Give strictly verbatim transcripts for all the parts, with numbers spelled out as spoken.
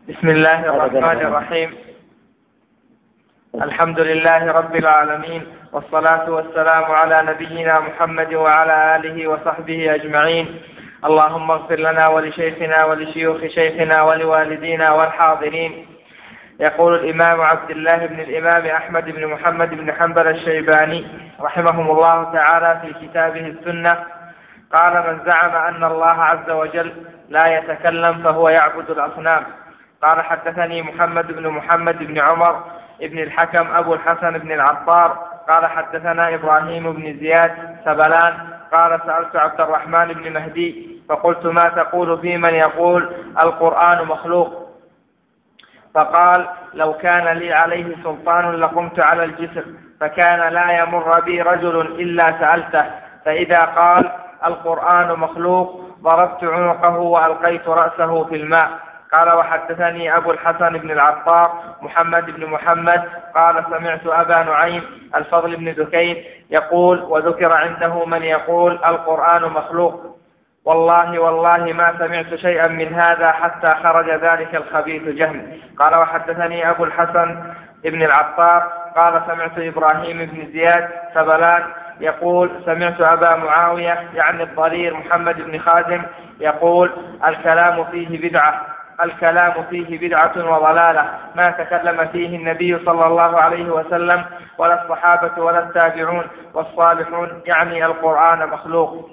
بسم الله الرحمن الرحيم. الحمد لله رب العالمين، والصلاة والسلام على نبينا محمد وعلى آله وصحبه أجمعين. اللهم اغفر لنا ولشيخنا ولشيوخ شيخنا ولوالدينا والحاضرين. يقول الإمام عبد الله بن الإمام أحمد بن محمد بن حنبل الشيباني رحمهم الله تعالى في كتابه السنة: قال: من زعم أن الله عز وجل لا يتكلم فهو يعبد الأصنام. قال: حدثني محمد بن محمد بن عمر ابن الحكم أبو الحسن بن العطار قال: حدثنا إبراهيم بن زياد سبلان قال: سألت عبد الرحمن بن مهدي فقلت: ما تقول في من يقول القرآن مخلوق؟ فقال: لو كان لي عليه سلطان لقمت على الجسر، فكان لا يمر بي رجل إلا سألته، فإذا قال القرآن مخلوق ضربت عنقه وألقيت رأسه في الماء. قال: وحدثني أبو الحسن بن العطار محمد بن محمد قال: سمعت أبا نعيم الفضل بن دكين يقول: وذكر عنده من يقول القرآن مخلوق. والله والله ما سمعت شيئا من هذا حتى خرج ذلك الخبيث جهم. قال: وحدثني أبو الحسن بن العطار قال: سمعت إبراهيم بن زياد سبلان يقول: سمعت أبا معاوية يعني الضرير محمد بن خازم يقول: الكلام فيه بدعة الكلام فيه بدعة وضلالة ما تكلم فيه النبي صلى الله عليه وسلم ولا الصحابة ولا التابعون والصالحون، يعني القرآن مخلوق.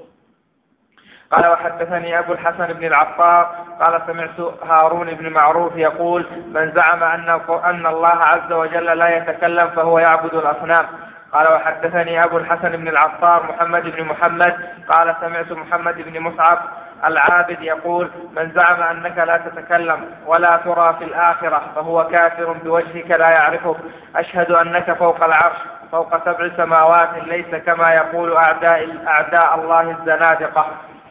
قال: وحدثني أبو الحسن بن العطار قال: سمعت هارون بن معروف يقول: من زعم أن الله عز وجل لا يتكلم فهو يعبد الأصنام. قال: وحدثني أبو الحسن بن العطار محمد بن محمد قال: سمعت محمد بن مصعب العابد يقول: من زعم أنك لا تتكلم ولا ترى في الآخرة فهو كافر بوجهك لا يعرفك. أشهد أنك فوق العرش فوق سبع سماوات ليس كما يقول أعداء, أعداء الله الزنادقة.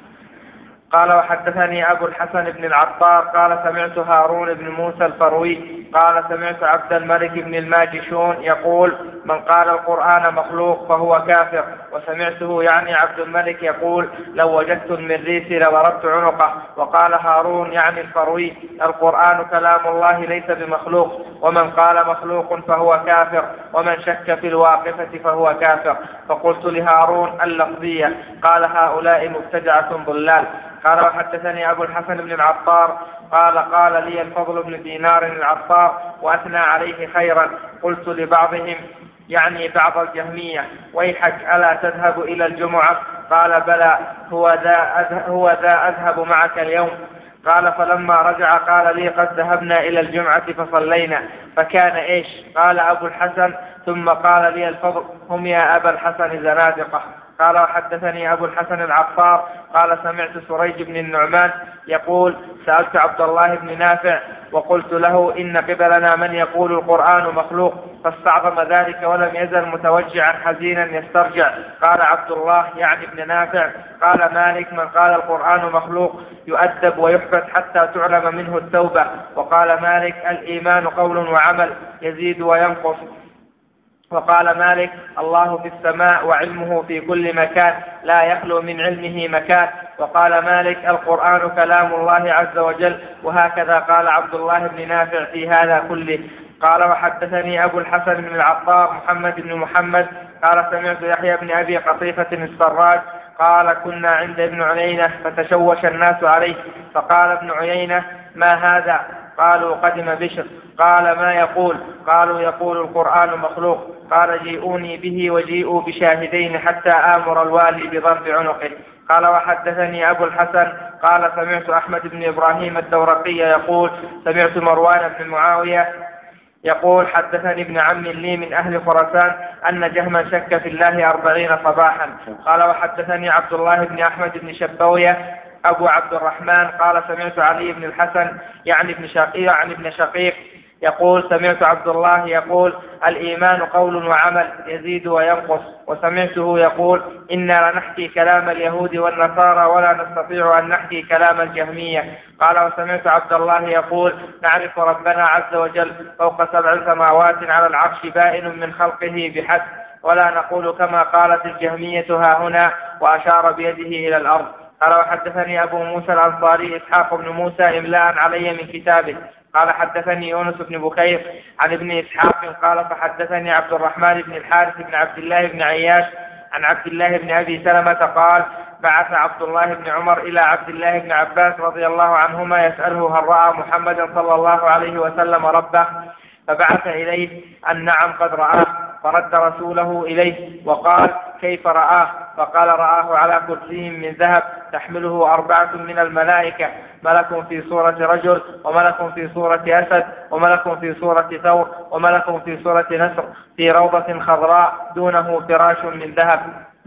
قال: وحدثني أبو الحسن بن العطار قال: سمعت هارون بن موسى الفروي قال: سمعت عبد الملك بن الماجشون يقول: من قال القرآن مخلوق فهو كافر. وسمعته يعني عبد الملك يقول: لو وجدت المريسي لضربت عنقه. وقال هارون يعني الفروي: القرآن كلام الله ليس بمخلوق، ومن قال مخلوق فهو كافر، ومن شك في الواقفة فهو كافر. فقلت لهارون اللفظية. قال: هؤلاء مبتدعة ضلال. قال: وحدثني أبو الحسن بن العطار قال: قال لي الفضل بن دينار العطار وأثنى عليه خيرا. قلت لبعضهم يعني بعض الجهمية: ويحك ألا تذهب إلى الجمعة؟ قال: بلى، هو ذا هو ذا أذهب معك اليوم. قال: فلما رجع قال لي: قد ذهبنا إلى الجمعة فصلينا. فكان إيش؟ قال أبو الحسن: ثم قال لي الفضل: هم يا أبا الحسن زنادقة. قال: وحدثني أبو الحسن العطار قال: سمعت سريج بن النعمان يقول: سألت عبد الله بن نافع وقلت له: إن قبلنا من يقول القرآن مخلوق، فاستعظم ذلك ولم يزل متوجعا حزينا يسترجع. قال عبد الله يعني ابن نافع: قال مالك: من قال القرآن مخلوق يؤدب ويحبس حتى تعلم منه التوبة. وقال مالك: الإيمان قول وعمل يزيد وينقص. وقال مالك: الله في السماء وعلمه في كل مكان لا يخلو من علمه مكان. وقال مالك: القرآن كلام الله عز وجل. وهكذا قال عبد الله بن نافع في هذا كله. قال: وحدثني أبو الحسن بن العطار محمد بن محمد قال: سمعت يحيى بن أبي قطيفة السراج قال: كنا عند ابن عيينة فتشوش الناس عليه، فقال ابن عيينة: ما هذا؟ قالوا: قدم بشر. قال: ما يقول؟ قالوا: يقول القرآن مخلوق. قال: جيئوني به وجيئوا بشاهدين حتى آمر الوالي بضرب عنقه. قال: وحدثني أبو الحسن قال: سمعت أحمد بن إبراهيم الدورقي يقول: سمعت مروان بن معاوية يقول: حدثني ابن عم لي من أهل خراسان أن جهما شك في الله أربعين صباحا. قال: وحدثني عبد الله بن أحمد بن شبوية أبو عبد الرحمن قال: سمعت علي بن الحسن يعني ابن شقيق يعني ابن شقيق يقول: سمعت عبد الله يقول: الإيمان قول وعمل يزيد وينقص. وسمعته يقول: إنا لنحكي كلام اليهود والنصارى ولا نستطيع أن نحكي كلام الجهمية. قال: وسمعت عبد الله يقول: نعرف ربنا عز وجل فوق سبع سماوات على العرش بائن من خلقه بحد، ولا نقول كما قالت الجهمية ها هنا، وأشار بيده إلى الأرض. قال: وحدثني أبو موسى الأنصاري إسحاق بن موسى إملاء علي من كتابه قال حدثني يونس بن بكير عن ابن إسحاق قال فحدثني عبد الرحمن بن الحارث بن عبد الله بن عياش عن عبد الله بن أبي سلمة قال بعث عبد الله بن عمر إلى عبد الله بن عباس رضي الله عنهما يسأله هل رأى محمدا صلى الله عليه وسلم ربه؟ فبعث إليه أن نعم قد رآه، فرد رسوله إليه وقال كيف رآه؟ فقال رآه على كرسي من ذهب تحمله أربعة من الملائكة، ملك في صورة رجل، وملك في صورة أسد، وملك في صورة ثور، وملك في صورة نسر، في روضة خضراء دونه فراش من ذهب.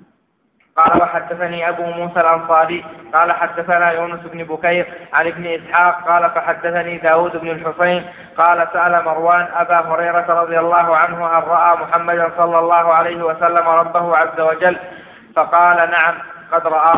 قال وحدثني أبو موسى الأنصاري قال حدثنا يونس بن بكير عن ابن إسحاق قال فحدثني داود بن الحسين قال سأل مروان أبا هريرة رضي الله عنه هل رأى محمدا صلى الله عليه وسلم ربه عز وجل؟ فقال نعم قد رآه.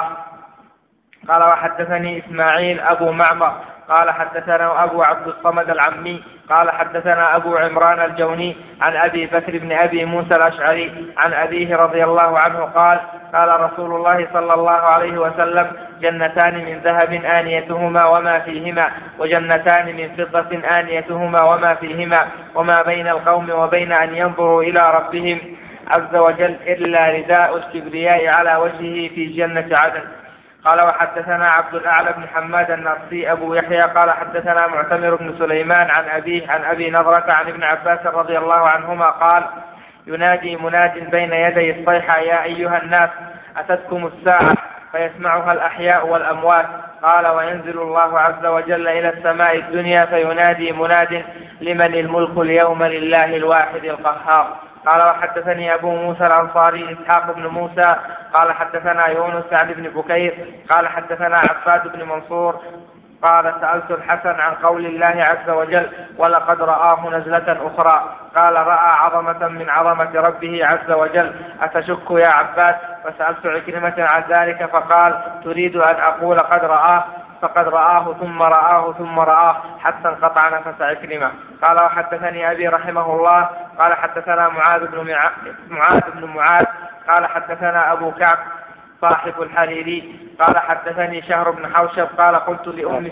قال وحدثني إسماعيل أبو معمر قال حدثنا أبو عبد الصمد العمي قال حدثنا أبو عمران الجوني عن أبي بكر بن أبي موسى الأشعري عن أبيه رضي الله عنه قال قال رسول الله صلى الله عليه وسلم جنتان من ذهب آنيتهما وما فيهما، وجنتان من فضة آنيتهما وما فيهما، وما بين القوم وبين أن ينظروا إلى ربهم عز وجل إلا رداء الكبرياء على وجهه في جنة عدن. قال وحدثنا عبد الأعلى بن حماد النرسي أبو يحيى قال حدثنا معتمر بن سليمان عن أبيه عن أبي نضرة عن ابن عباس رضي الله عنهما قال ينادي مناد بين يدي الصيحة يا أيها الناس أتتكم الساعة؟ فيسمعها الأحياء والأموات. قال وينزل الله عز وجل إلى السماء الدنيا فينادي مناد لمن الملك اليوم لله الواحد القهار. قال وحدثني أبو موسى الأنصاري إسحاق بن موسى قال حدثنا يونس عن ابن بكير قال حدثنا عباد بن منصور قال سألت الحسن عن قول الله عز وجل ولقد رآه نزلة أخرى، قال رأى عظمة من عظمة ربه عز وجل، أتشك يا عباس؟ فسألت عكرمة عن ذلك فقال تريد أن أقول قد رآه؟ فقد رآه ثم رآه ثم رآه حتى انقطع نفس عكرمة. قال وحدثني أبي رحمه الله قال حدثنا معاذ بن معاذ بن معاذ قال حدثنا أبو كعب صاحب الحريري قال حدثني شهر بن حوشب قال قلت لأمي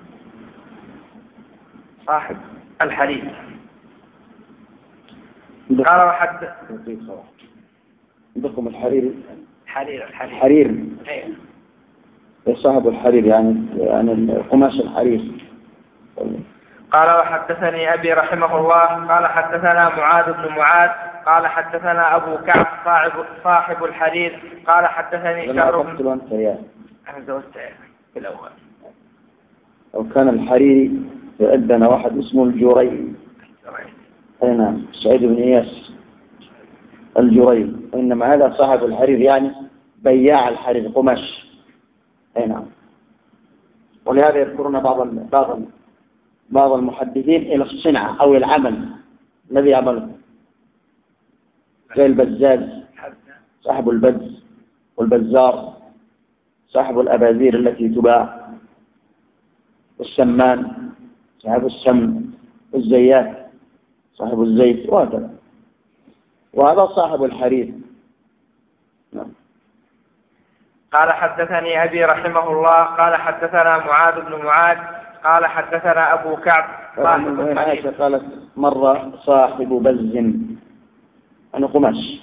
صاحب الحريري قال وحد عندكم الحريري حرير الحرير حرير ايه صاحب الحرير يعني يعني قماش الحرير. قال وحدثني أبي رحمه الله قال حدثنا معاذ بن معاذ قال حدثنا أبو كعب صاحب صاحب الحرير قال حدثني شهر بن أنا زودت في الأول. لو كان الحريري عندنا واحد اسمه الجري هنا سعيد بن إياس الجري، إنما هذا صاحب الحرير يعني بياع الحرير قماش. نعم. ولهذا يذكرون بعض بعض بعض المحدثين إلى الصنعة أو العمل الذي يعمله زي البزاز صاحب البز والبزار صاحب الأبازير التي تباع، والسمان صاحب السمن، والزيات صاحب الزيت وهكذا، وهذا صاحب الحرير. نعم. قال حدثني أبي رحمه الله قال حدثنا معاذ بن معاذ قال حدثنا أبو كعب صاحب الحرير قالت مرة صاحب بز أنا قماش.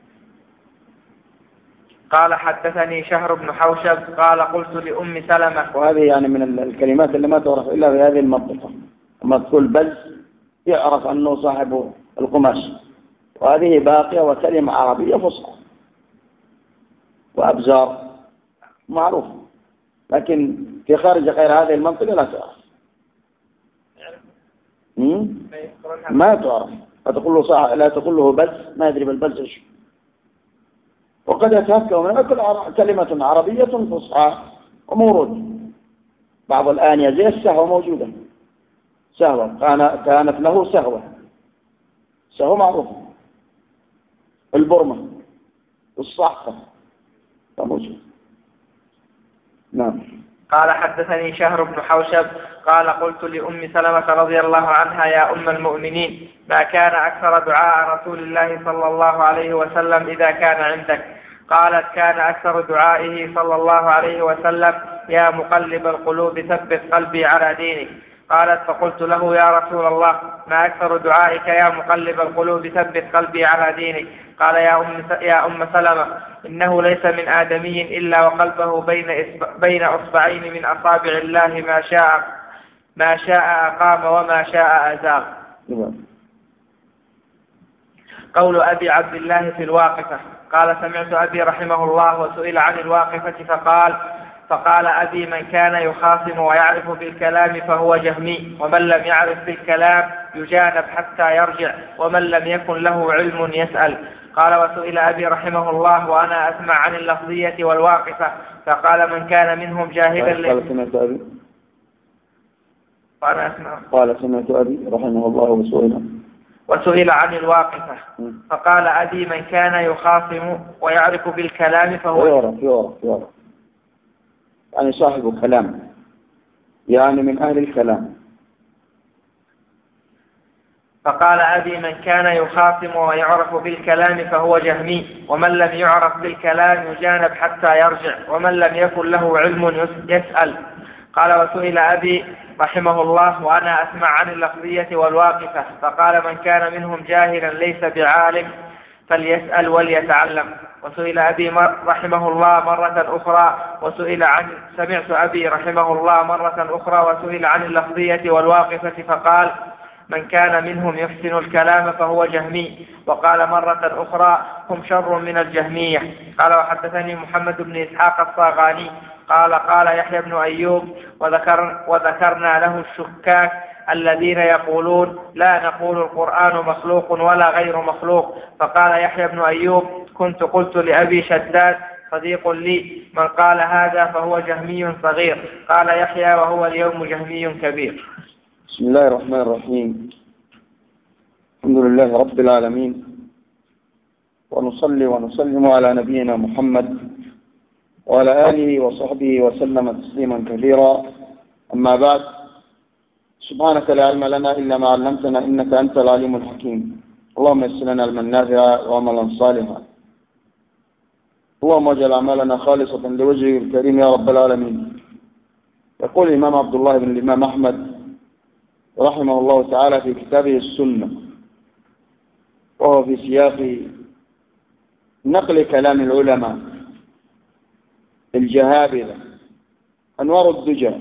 قال حدثني شهر بن حوشب قال قلت لأم سلمة، وهذه يعني من الكلمات اللي ما تعرف إلا في هذه المنطقة، لما تقول بز يعرف أنه صاحب القماش، وهذه باقية وكلمة عربية فصحى، وأبزار معروف، لكن في خارج غير هذه المنطقة لا تعرف. ما تعرف، لا تقول له صح، لا تقول له بز، ما يدري بالبز ايش. وقد يتهكم من كل كلمة عربية فصحى ومورود. بعض الآنية زي السهوة موجودة، سهوة كانت له سهوة، سهوة معروفة. البرمة والصحفة موجود. نعم. قال حدثني شهر بن حوشب قال قلت لأم سلمة رضي الله عنها يا أم المؤمنين ما كان أكثر دعاء رسول الله صلى الله عليه وسلم إذا كان عندك؟ قالت كان أكثر دعائه صلى الله عليه وسلم يا مقلب القلوب ثبت قلبي على دينك. قالت فقلت له يا رسول الله ما أكثر دعائك يا مقلب القلوب ثبت قلبي على دينك. قال يا أم يا أم سلمة إنه ليس من آدمي إلا وقلبه بين بين أصبعين من أصابع الله ما شاء ما شاء أقام وما شاء أزاغ. قول أبي عبد الله في الواقفة قال سمعت أبي رحمه الله وسئل عن الواقفة فقال فقال أبي من كان يخاصم ويعرف بالكلام فهو جهمي ومن لم يعرف بالكلام يجانب حتى يرجع ومن لم يكن له علم يسأل. قال وسئل أبي رحمه الله وأنا أسمع عن اللفظية والواقفة فقال من كان منهم جاهلا قال سمعت أبي وأنا أسمع قال سمعت أبي رحمه الله وسئل وسئل عن الواقفة فقال أبي من كان يخاصم ويعرف بالكلام فهو يعرف يعرف يعرف يعني صاحب كلام يعني من أهل الكلام. فقال أبي من كان يخاصم ويعرف بالكلام فهو جهمي ومن لم يعرف بالكلام يجانب حتى يرجع ومن لم يكن له علم يسأل. قال وسئل أبي رحمه الله وأنا أسمع عن اللفظية والواقفة فقال من كان منهم جاهلا ليس بعالم فليسأل وليتعلم. وسئل أبي رحمه الله مرة أخرى وسئل عن سمعت أبي رحمه الله مرة أخرى وسئل عن اللفظية والواقفة فقال من كان منهم يحسن الكلام فهو جهمي. وقال مرة أخرى هم شر من الجهمية. قال وحدثني محمد بن إسحاق الصاغاني قال قال يحيى بن أيوب وذكر وذكرنا له الشكاك الذين يقولون لا نقول القرآن مخلوق ولا غير مخلوق. فقال يحيى بن أيوب كنت قلت لأبي شداد صديق لي من قال هذا فهو جهمي صغير. قال يحيى وهو اليوم جهمي كبير. بسم الله الرحمن الرحيم. الحمد لله رب العالمين ونصلي ونسلم على نبينا محمد وعلى آله وصحبه وسلم تسليما كثيرا. أما بعد سبحانك لا علم لنا إلا ما علمتنا إنك أنت العليم الحكيم. اللهم يسر لنا علما نافعا وعملا صالحا. اللهم اجعل أعمالنا خالصة لوجهه الكريم يا رب العالمين. يقول الإمام عبد الله بن الإمام أحمد رحمه الله تعالى في كتابه السنة وهو في سياق نقل كلام العلماء الجهابذة أنوار الدجى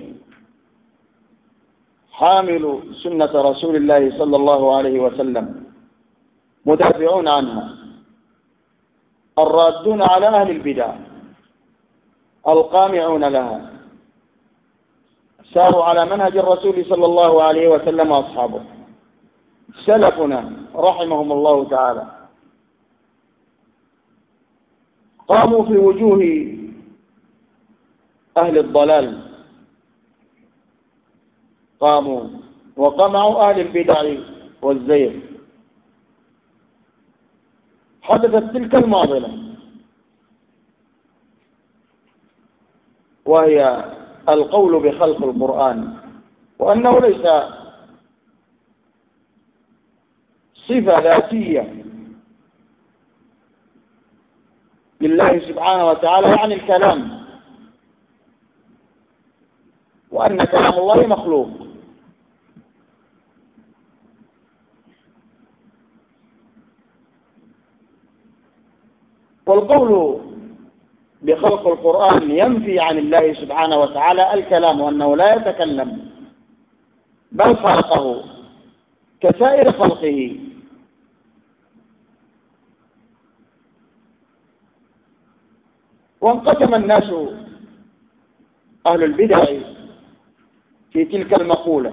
حامل سنة رسول الله صلى الله عليه وسلم مدافعون عنها الرادون على أهل البدع القامعون لها ساروا على منهج الرسول صلى الله عليه وسلم وأصحابه سلفنا رحمهم الله تعالى قاموا في وجوه أهل الضلال قاموا وقمعوا أهل البدع والزيغ. حدثت تلك المعضلة وهي القول بخلق القرآن وأنه ليس صفة ذاتية لله سبحانه وتعالى يعني الكلام وأن كلام الله مخلوق. والقول بخلق القرآن ينفي عن الله سبحانه وتعالى الكلام وأنه لا يتكلم بل خلقه كسائر خلقه. وانقسم الناس أهل البدع في تلك المقولة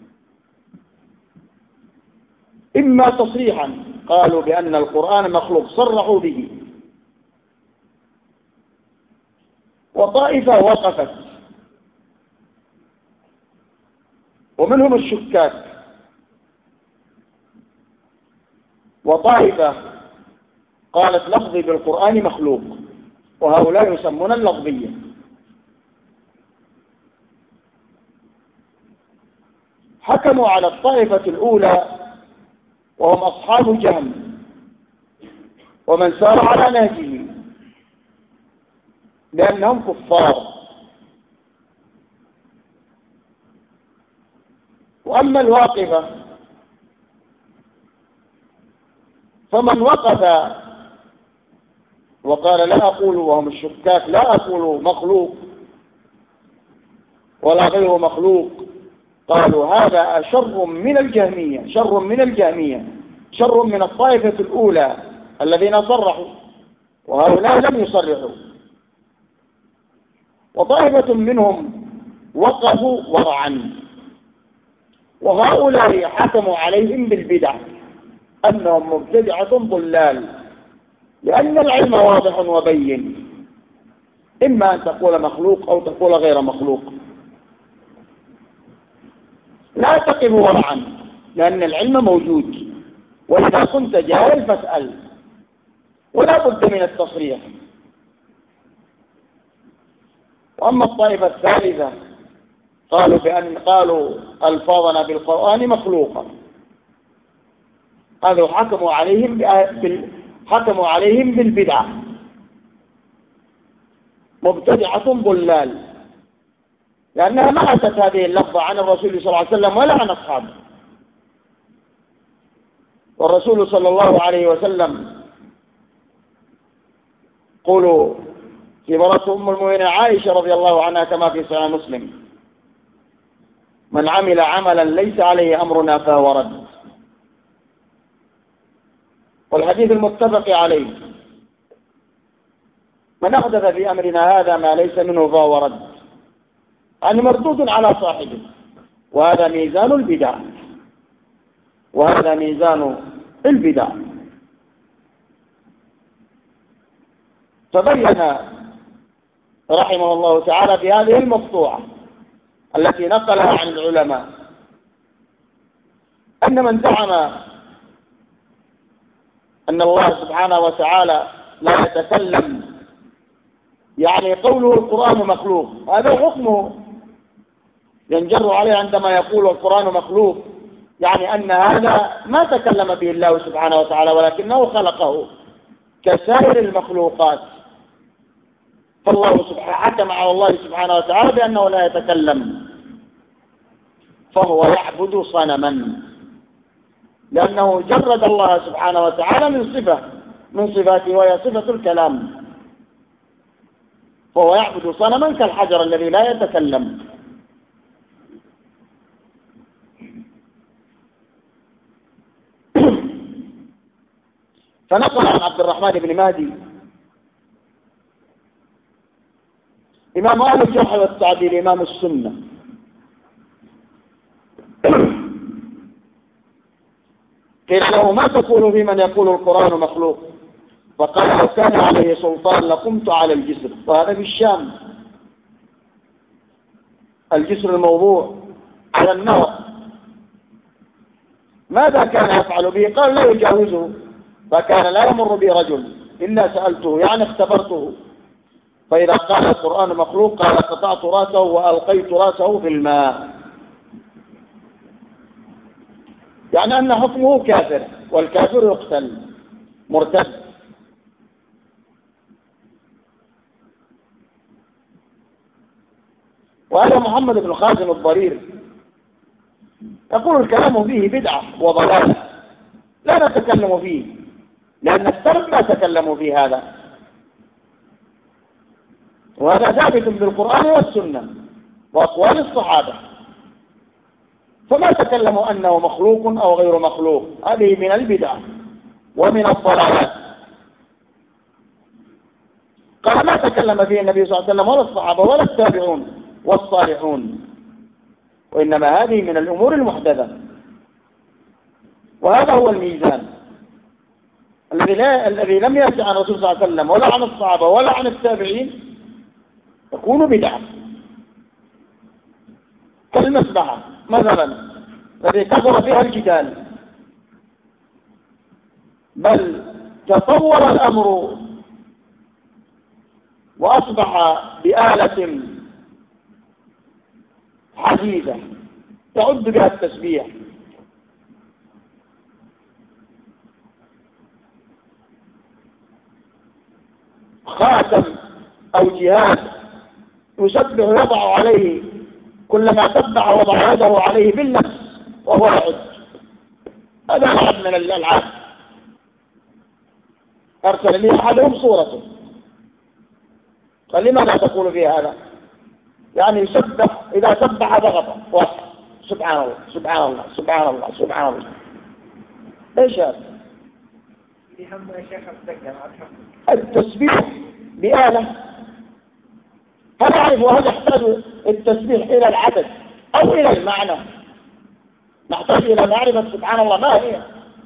إما تصريحا قالوا بأن القرآن مخلوق صرحوا به وطائفة وقفت ومنهم الشكاك وطائفة قالت لفظي بالقرآن مخلوق وهؤلاء يسمون اللفظية. حكموا على الطائفة الأولى وهم أصحاب جهم ومن سار على نهجه لأنهم كفار وأما الواقفة فمن وقف وقال لا أقول، وهم الشكاك، لا أقول مخلوق ولا غير مخلوق، قالوا هذا شر من الجهمية، شر من الجهمية، شر من الطائفة الأولى الذين صرحوا، وهؤلاء لم يصرحوا. وطائفة منهم وقفوا ورعا، وهؤلاء حكموا عليهم بالبدع أنهم مبتدعة ضلال، لأن العلم واضح وبين، إما أن تقول مخلوق أو تقول غير مخلوق. لا تقف ورعا لأن العلم موجود، وإذا كنت جاهل فاسأل، ولا بد من التصريح. وأما الطائفة الثالثة قالوا بأن قالوا ألفاظنا بالقرآن مخلوقة، هذا حكموا عليهم بال... حكموا عليهم بالبدعة، مبتدعة ضلال، لأنها ما أتت هذه اللفظة عن الرسول صلى الله عليه وسلم ولا عن أصحابه. والرسول صلى الله عليه وسلم قولوا في مرة أم المؤمنين عائشة رضي الله عنها كما في صحيح مسلم: من عمل عملا ليس عليه أمرنا فهو رد. والحديث المتفق عليه: من أحدث في أمرنا هذا ما ليس منه فهو رد، يعني مردود على صاحبه. وهذا ميزان البدع، وهذا ميزان البدع. فبين رحمه الله تعالى في هذه المقطوعة التي نقلها عن العلماء أن من زعم أن الله سبحانه وتعالى لا يتكلم، يعني قوله القرآن مخلوق، هذا حكمه ينجر عليه عندما يقول القرآن مخلوق، يعني أن هذا ما تكلم به الله سبحانه وتعالى ولكنه خلقه كسائر المخلوقات. فالله سبحانه حكم على الله سبحانه وتعالى بأنه لا يتكلم، فهو يعبد صنما، لأنه جرد الله سبحانه وتعالى من صفة من صفاته وهي صفة الكلام، فهو يعبد صنما كالحجر الذي لا يتكلم. فنقل عن عبد الرحمن بن مهدي إمام أهل الجرح والتعديل، إمام السنة، قيل له: ما تقول في من يقول القرآن مخلوق؟ فقال: لو كان عليه سلطان لقمت على الجسر. وهذا في الشام، الجسر الموضوع على النهر. ماذا كان يفعل به؟ قال: لا يجاوزه، فكان لا يمر بي رجل إلا سألته، يعني اختبرته، فإذا قال القرآن مخلوق قال: قطعت رأسه وألقيت رأسه في الماء، يعني أن حكمه كافر، والكافر يقتل مرتد. وهذا محمد بن خازم الضرير يقول: الكلام فيه بدعة وضلال، لا نتكلم فيه، لأن السلف ما تكلموا في هذا، وهذا ثابت بالقرآن والسنة وأقوال الصحابة، فما تكلموا أنه مخلوق أو غير مخلوق. هذه من البدع ومن الضلالات. قال: ما تكلم فيه النبي صلى الله عليه وسلم ولا الصحابة ولا التابعون والصالحون، وإنما هذه من الأمور المحدثة. وهذا هو الميزان الذي لا الذي لم يأتي عن الرسول صلى الله عليه وسلم ولا عن الصحابة ولا عن التابعين تكون بدعة. كالمسبحة مثلا الذي كثر فيها الجدال، بل تطور الأمر وأصبح بآلة حديثة تعد بها التسبيح. خاتم أو جهاز يسبح ويضع عليه، كلما سبح وضع يده عليه بالنفس وهو يعد. هذا لعب من الألعاب. أرسل لي أحدهم صورته، قال لماذا تقول في هذا؟ يعني يسبح، إذا سبح ضغط واحد، سبحان الله سبحان الله سبحان الله سبحان الله. ايش هذا؟ التسبيح بآلة. هل أعرف وهل يحتاج التسبيح إلى العدد أو إلى المعنى؟ نحتاج إلى معرفة سبحان الله ما هي،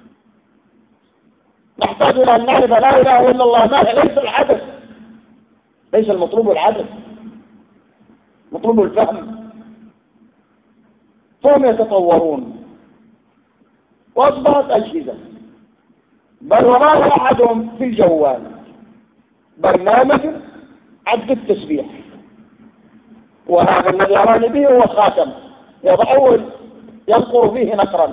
نحتاج إلى أن نعرف لا إله إلا الله ما هي. ليس العدد، ليس المطلوب العدد، مطلوب الفهم. فهم يتطورون وأصبحت أجهزة، بل وما أحدهم في الجوال برنامج عد التسبيح، وهذا الذي أراني به هو خاتم يضعه ينقر فيه نقرا.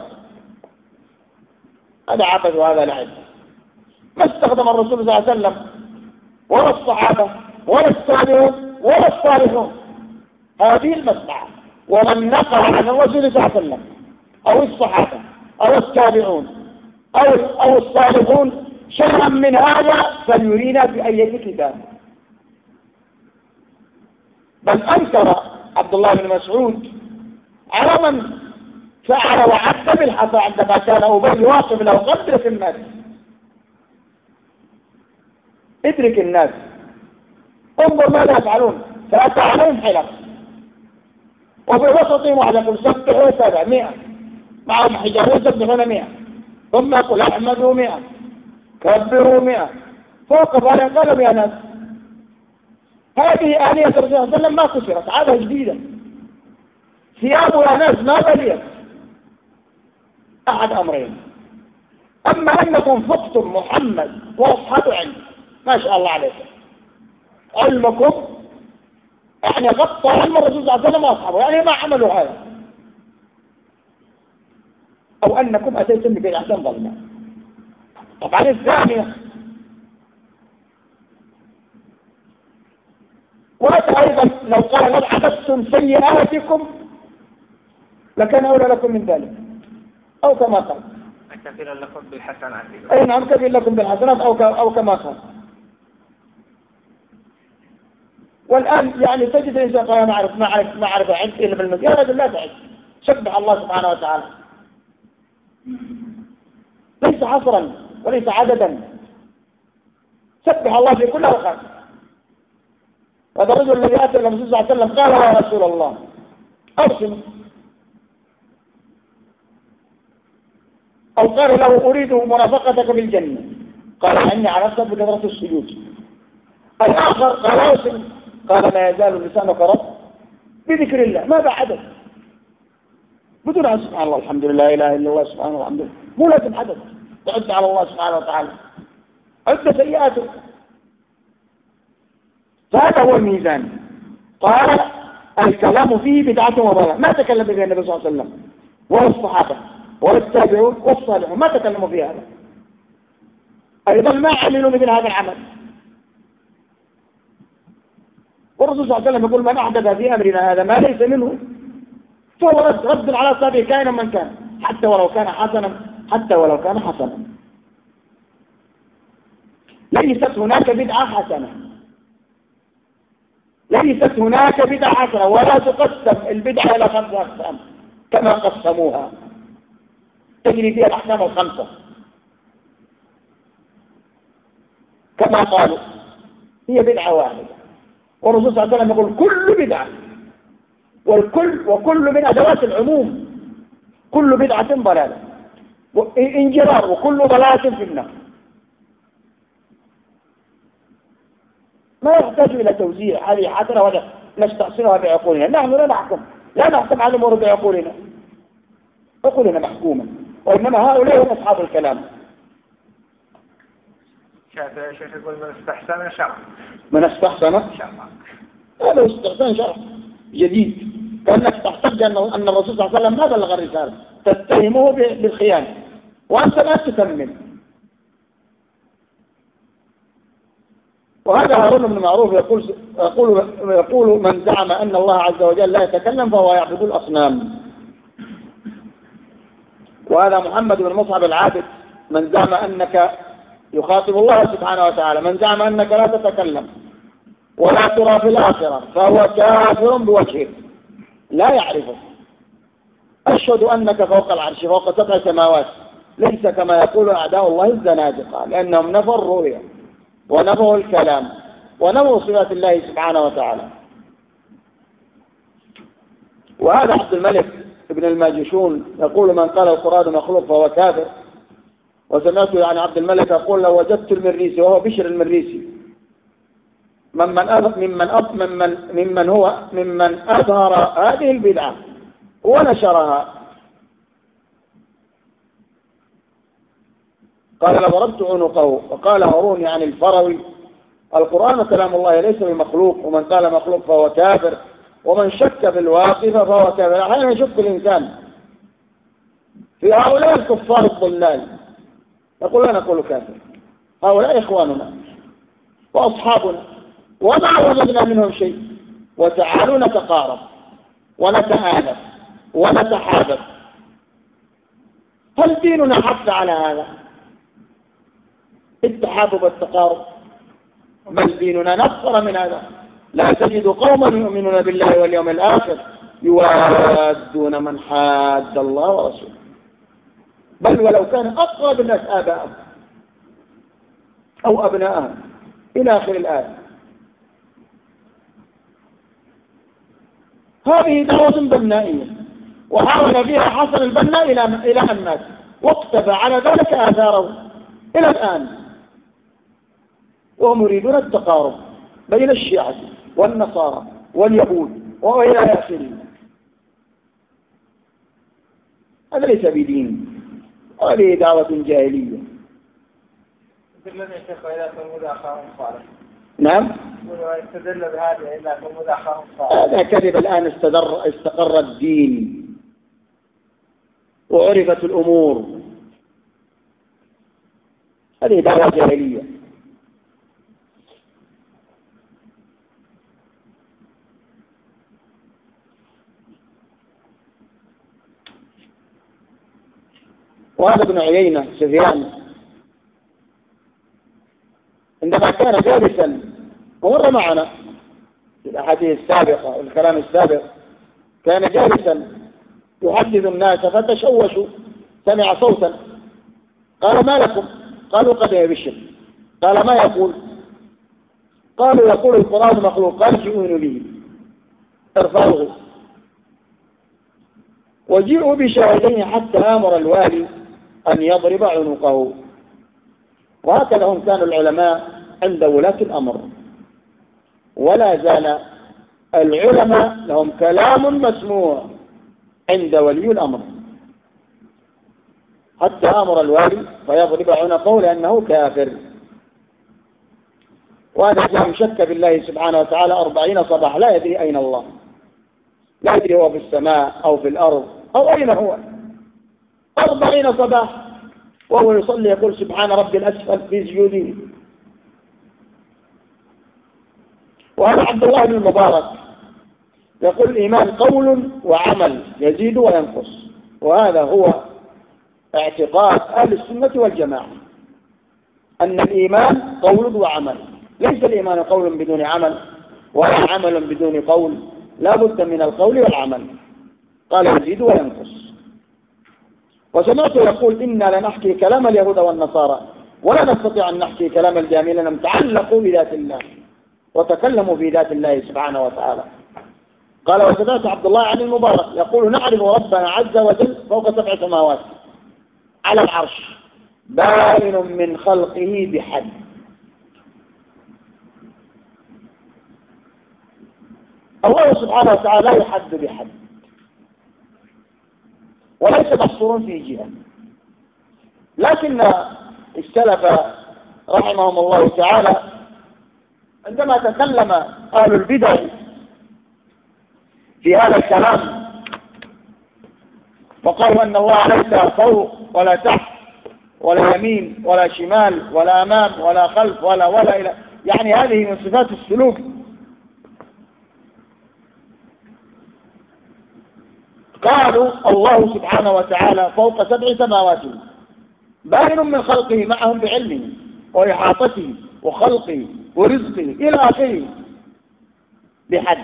هذا عبد وهذا لعب. ما استخدم الرسول صلى الله عليه وسلم ولا الصحابة ولا التابعون ولا الصالحون هذه المسمعة. ومن نقل عن الرسول صلى الله عليه وسلم أو الصحابة أو التابعون أو أو الصالحون شيئا من هذا فليرينا بأي كتاب. بل أنكر عبد الله بن مسعود على من فعل وعد بالحصى عندما كان أبي واقف له قدر في الناس. ادرك الناس، انظر ماذا يفعلون، فأتى عليهم حلق وفي وسطهم واحد يقول سبحوا سبعمائة، معهم حجابون سبحون مئة، ثم يقول احمدوا مئة، كبروا مئة، فوقف عليهم قالوا يا ناس هذه آلية الرسول صلى الله عليه وسلم ما كسرت، عادة جديدة، ثيابه يا ناس ما بليت. أحد أمرين، أما أنكم فقتم محمد وأصحابه علم ما شاء الله عليكم، علمكم يعني غطى علم الرسول صلى الله عليه وسلم وأصحابه، يعني ما عملوا هذا، أو أنكم أتيتم ببدعة ضلمة. طبعا الثانية وأتى أيضا لو قال لو حدثتم سيئاتكم لكان أولى لكم من ذلك، أو كما قال كفيلا لكم بالحسنات. أي نعم كفيلا لكم بالحسنات أو أو كما قال. والآن يعني تجد الإنسان قال ما أعرف ما أعرف ما أعرف أعد إلا بالمسجد، يا رجل لا تعد، سبح الله سبحانه وتعالى، ليس حصرا وليس عددا، سبح الله في كل أوقات. هذا الرجل الذي أتى النبي صلى الله عليه وسلم قال يا رسول الله أرسل، أو قال له أريد مرافقتك بالجنة، قال إني عرفت بكثرة السجود. الآخر قال أرسل، قال ما يزال لسانك رب بذكر الله، ماذا حدث؟ بدون عن سبحان الله الحمد لله لا إله إلا الله سبحانه الله الحمد لله، مو لازم حدث تعد على الله سبحانه وتعالى، عد سيئاته. فهذا هو الميزان. قال الكلام فيه بدعة وضلال، ما تكلم به النبي صلى الله عليه وسلم ولا الصحابة ولا التابعون والصالحون، ما تكلموا في هذا، أيضا ما عملوا مثل هذا العمل. والرسول صلى الله عليه وسلم يقول من أحدث في أمرنا هذا ما ليس منه فهو رد, رد على صاحبه كائنا من كان، حتى ولو كان حسنا، حتى ولو كان حسنا. ليست هناك بدعة حسنة، ليست هناك بدعة حسنة، ولا تقسم البدعة إلى خمسة أقسام كما قسموها، تجري فيها الأحكام الخمسة كما قالوا، هي بدعة واحدة. والرسول صلى الله عليه وسلم يقول كل بدعة، والكل وكل من أدوات العموم، كل بدعة ضلالة انجرار وكل ضلالة في النار. ما يحتاج إلى توزيع، هذه حسنة ولا نستحسنها بعقولنا، نحن لا نحكم لا نحكم على الأمور بعقولنا، عقولنا محكومة، وإنما هؤلاء هم أصحاب الكلام. شايف شيخ يقول من استحسن شرع، من استحسن شرع، هذا استحسان شرع جديد، كأنك تحتج أن الرسول صلى الله عليه وسلم ما بلغ الرسالة، تتهمه بالخيانة وأنت لا تتمم. وهذا هارون بن معروف يقول يقول يقول من زعم أن الله عز وجل لا يتكلم فهو يعبد الأصنام. وهذا محمد بن مصعب العابد من زعم أنك يخاطب الله سبحانه وتعالى، من زعم أنك لا تتكلم ولا ترى في الآخرة فهو كافر بوجهه لا يعرفه. أشهد أنك فوق العرش فوق سبع سماوات، ليس كما يقول أعداء الله الزنادقة، لأنهم نفوا الرؤيا ونفوا الكلام ونفوا صفات الله سبحانه وتعالى. وهذا عبد الملك ابن الماجشون يقول من قال القرآن مخلوق فهو كافر. وسمعت عن عبد الملك يقول لو وجدت المريسي وهو بشر المريسي ممن ممن ممن ممن هو ممن أظهر هذه البدعة ونشرها قال لضربت عنقه. وقال هارون عن الفروي القرآن كلام الله ليس بمخلوق، ومن قال مخلوق فهو كافر، ومن شك في الواقف فهو كافر. أحيانا يشك الإنسان في هؤلاء الكفار الضلال يقول لا نقول كافر، هؤلاء إخواننا وأصحابنا وما وجدنا منهم شيء، وتعالوا نتقارب ونتآلف ونتحابب. هل ديننا حث على هذا التحابب والتقارب؟ بل ديننا نفر من هذا. لا تجد قوما يؤمنون بالله واليوم الآخر يوادون من حاد الله ورسوله، بل ولو كان أقرب الناس آباءهم أو أبناءهم إلى آخر الآية. هذه دعوة بنائية وحاول فيها حسن البنا إلى إلى أن مات، واقتفى على ذلك آثاره إلى الآن، وهم يريدون التقارب بين الشيعة والنصارى واليهود وإلى آخره. هذا ليس بدين، هذه دعوة جاهلية. نعم. يستدل بهذا إلا ثمود أخاهم صالح. هذا كذب. الآن استدر استقر الدين وعرفت الأمور. هذه دعوة جاهلية. وهذا ابن عيينة سفيان عندما كان جالسا ومر معنا في الأحاديث السابقة والكلام السابق، كان جالسا يحدث الناس فتشوشوا، سمع صوتا قال ما لكم؟ قالوا قد يبشر. قال ما يقول؟ قالوا يقول القرآن مخلوق. قال جئونوا به ارفعوه. وجئوا بشاهدين حتى أمر الوالي أن يضرب عنقه. وهكذا هم كانوا العلماء عند ولاة الأمر، ولا زال العلماء لهم كلام مسموع عند ولي الأمر حتى أمر الوالي فيضرب عنقه لأنه كافر. وهذا جاء شك بالله سبحانه وتعالى أربعين صباح لا يدري أين الله، لا يدري هو في السماء أو في الأرض أو أين هو. أربعين صباح وهو يصلي يقول سبحان ربي الأسفل في سجوده. وهذا عبد الله بن المبارك يقول الإيمان قول وعمل يزيد وينقص، وهذا هو اعتقاد أهل السنة والجماعة أن الإيمان قول وعمل، ليس الإيمان قول بدون عمل ولا عمل بدون قول، لا بد من القول والعمل. قال يزيد وينقص. وسمعت يقول إنا لنحكي كلام اليهود والنصارى ولا نستطيع أن نحكي كلام الجاهلين لأنهم تعلقوا بذات الله وتكلموا في ذات الله سبحانه وتعالى. قال وسمعت عبد الله عن المبارك يقول نعرف ربنا عز وجل فوق سبع سماوات على العرش بائن من خلقه بحد. الله سبحانه وتعالى لا يحد بحد وليس محصور في جهة. لكن السلف رحمهم الله تعالى عندما تكلم أهل البدع في هذا الكلام وقالوا أن الله ليس فوق ولا تحت ولا يمين ولا شمال ولا أمام ولا خلف ولا ولا إلى، يعني هذه من صفات السلوك. قالوا الله سبحانه وتعالى فوق سبع سماوات باين من خلقه معهم بعلمه وإحاطته وخلقه ورزقه إلى آخره بحد،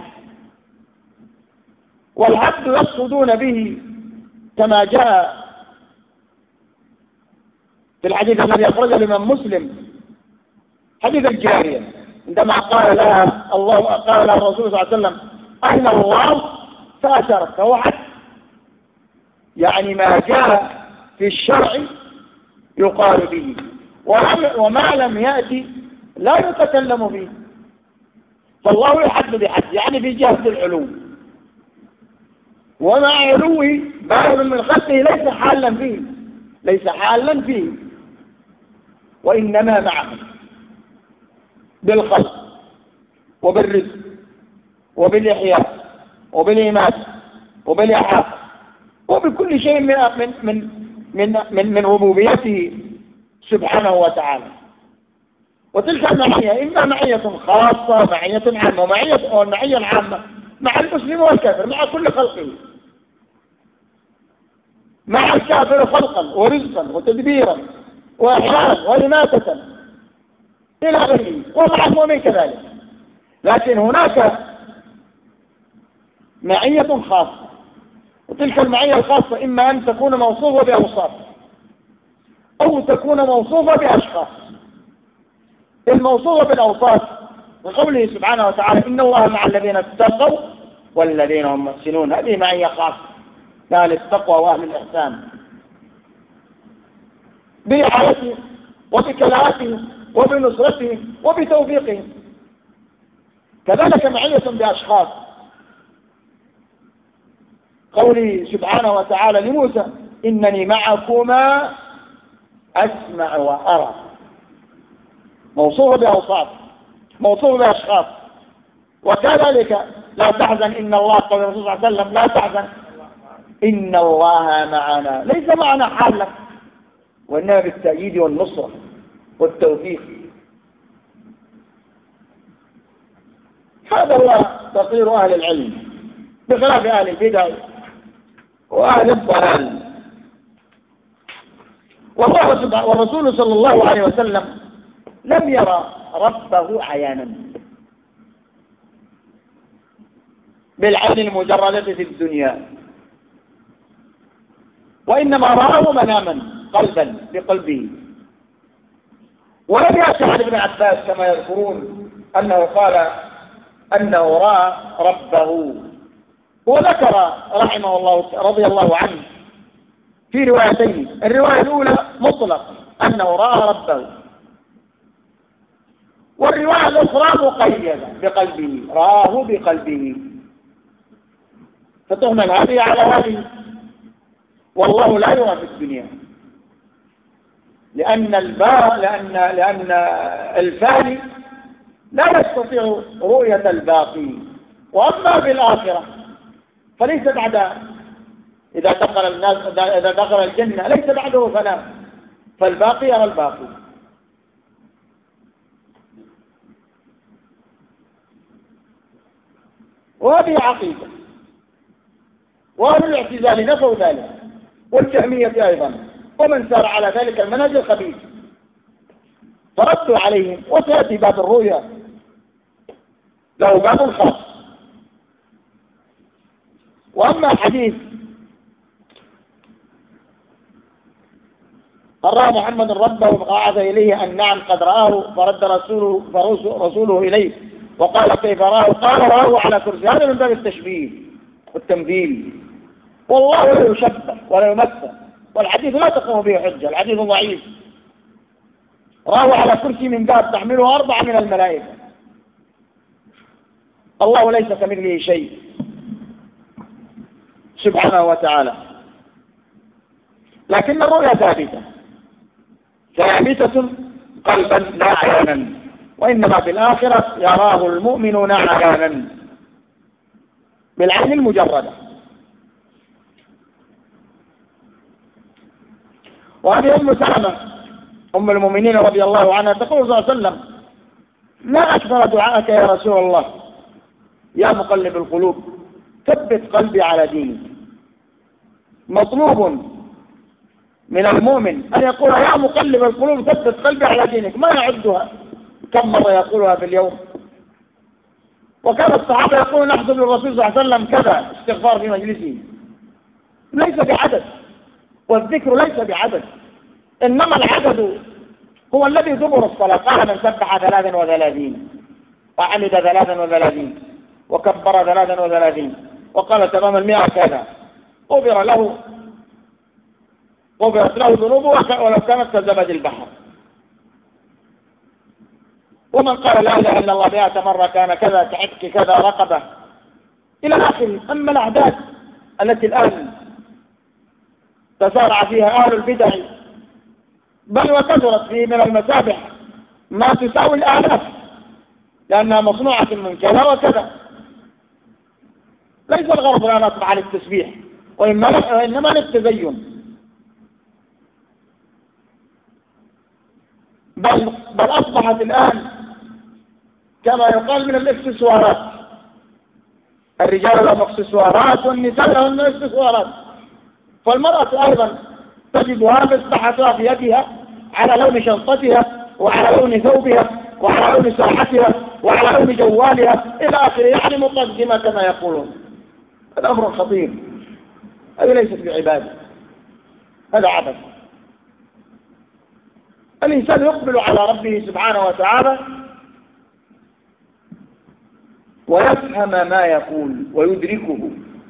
والعبد يقصدون به كما جاء في الحديث الذي أخرجه الإمام مسلم حديث الجارية عندما قال لها الله قال لها الرسول صلى الله عليه وسلم أين الله فأشرت فوحد، يعني ما جاء في الشرع يقال به، وما لم يأتي لا يتكلم به، فالله يحد بحد يعني في جهة العلو، ومع علوه باين من خلقه ليس حالا فيه ليس حالا فيه وإنما معه بالخلق وبالرزق وبالإحياء وبالإماتة وبالإحاطة وبكل شيء من من من من من ربوبيته سبحانه وتعالى. وتلك المعية إما معية خاصة معية عامة، ومعية والمعية العامة مع المسلم والكافر مع كل خلقه، مع الكافر خلقا ورزقا وتدبيرا وإحياء وإماتة إلى غيره، ومع المؤمن كذلك. لكن هناك معية خاصة، وتلك المعية الخاصة إما أن تكون موصوفة بأوصاف أو تكون موصوفة بأشخاص. الموصوفة بالأوصاف وقوله سبحانه وتعالى إن الله مع الذين اتقوا والذين هم محسنون، هذه معية خاصة لأهل التقوى وأهل الإحسان برعايتهم وبكلاءتهم وبنصرتهم وبتوفيقهم. كذلك معية بأشخاص، قوله سبحانه وتعالى لموسى إنني معكما أسمع وأرى، موصوفة بأوصاف موصوفة بأشخاص. وكذلك لا تحزن إن الله قال الرسول صلى الله عليه وسلم لا تحزن إن الله معنا، ليس معنا حالا وإنما بالتأييد والنصرة والتوفيق. هذا هو تقرير أهل العلم بخلاف أهل البدع وأهل الضلال. والله والرسول صلى الله عليه وسلم لم يرى ربه عيانا بالعين المجردة في الدنيا، وإنما رآه مناما قلبا بقلبه. ولم يأتي عن ابن عباس كما يذكرون أنه قال أنه رأى ربه. وذكر رحمه الله رضي الله عنه في روايتين، الرواية الأولى مطلق أنه رأى ربه، والرواية الأخرى مقيدة بقلبه رآه بقلبه، فتهمل هذه على هذه. والله لا يرى في الدنيا لأن الباء لأن لأن الفاني لا يستطيع رؤية الباقي، وأما في الآخرة فليس بعد إذا دخل الناس إذا دخل الجنة ليس بعده فناء، فالباقي يرى الباقي. وهذه عقيدة، وأهل الاعتزال نفوا ذلك، والجهمية أيضا، ومن سار على ذلك المنهج الخبيث فردوا عليهم. وسيأتي باب الرؤيا له باب خاص. وأما حديث رأى محمد ربه فقعد إليه أن نعم قد رآه، فرد رسوله, رسوله إليه وقال كيف رآه؟ قال رآه على كرسي. هذا من باب التشبيه والتمثيل، والله لا يشبه ولا يمثل، والحديث لا تقوم به حجة، الحديث ضعيف. رآه على كرسي من ذهب تحمله أربعة من الملائكة. الله ليس كمثله شيء سبحانه وتعالى، لكن الرؤيا ثابتة ثابتة قلبا لا عيانا، وإنما في الآخرة يراه المؤمنون عيانا بالعين المجردة. وهذه أم سلمة أم المؤمنين رضي الله عنها تقول صلى الله عليه وسلم ما أكثر دعائك يا رسول الله يا مقلب القلوب ثبت قلبي على دينك. مطلوب من المؤمن أن يقول يا مقلب القلوب ثبت قلبي على دينك، ما يعدها، كم مرة يقولها في اليوم؟ وكان الصحابة يقولون نحضر للرسول صلى الله عليه وسلم كذا استغفار في مجلسه، ليس بعدد، والذكر ليس بعدد، إنما العدد هو الذي دبر الصلاة. قال من سبح ثلاثا وثلاثين وحمد ثلاثا وثلاثين وكبر ثلاثا وثلاثين وقال تمام المئة كذا غفر له غفرت له ذنوبه ولو كانت كزبد البحر. ومن قال لا اله الا الله مئة مرة كان كذا كعتق كذا رقبة إلى آخره. أما الأعداد التي الآن تسارع فيها أهل البدع بل وكثرت فيه من المسابح ما تساوي الآلاف لأنها مصنوعة من كذا وكذا، ليس الغرض لا نطبع للتسبيح وإنما للتزين. بل, بل أصبحت الآن كما يقال من الاكسسوارات، الرجال لهم اكسسوارات والنساء لهم اكسسوارات، فالمرأة أيضا تجدها مصباحها في يدها على لون شنطتها وعلى لون ثوبها وعلى لون ساحتها وعلى لون جوالها إلى آخره، يعني مقدمة كما يقولون. الأمر خطير، هذه ليست بعبادة، هذا عبث. الإنسان يقبل على ربه سبحانه وتعالى ويفهم ما يقول ويدركه.